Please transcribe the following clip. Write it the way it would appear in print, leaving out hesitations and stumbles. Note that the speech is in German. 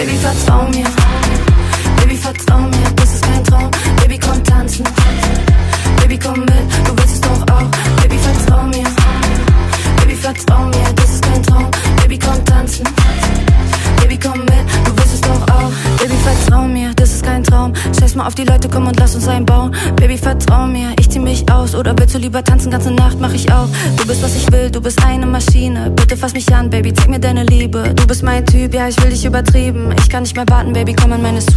Baby, vertrau mir. Baby, vertrau mir, das ist kein Traum. Baby, komm tanzen. Baby, komm mit, du willst es doch auch. Baby, vertrau mir. Baby, vertrau mir, das ist kein Traum. Baby, komm tanzen. Baby, komm mit, du willst es doch auch. Baby, vertrau mir, das ist kein Traum. Scheiß mal auf die Leute, komm und lass uns einbauen. Baby, vertrau mir, ich zieh mich aus. Oder willst du lieber tanzen, ganze Nacht mach ich auch. Du bist, was ich will, du bist eine Maschine. Bitte fass mich an, Baby, zeig mir deine Liebe. Du bist mein Typ, ja, ich will dich übertrieben. Ich kann nicht mehr warten, Baby, komm in meine Suite.